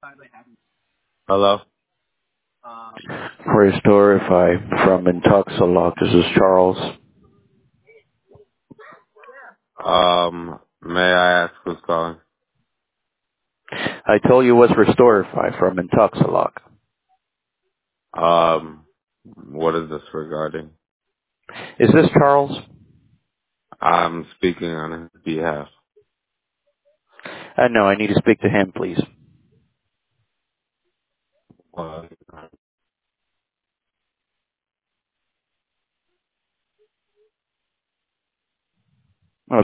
Hello? Restorify from Intoxalock. This is Charles. May I ask who's calling? I told you it was Restorify from Intoxalock. What is this regarding? Is this Charles? I'm speaking on his behalf. No, I need to speak to him, please.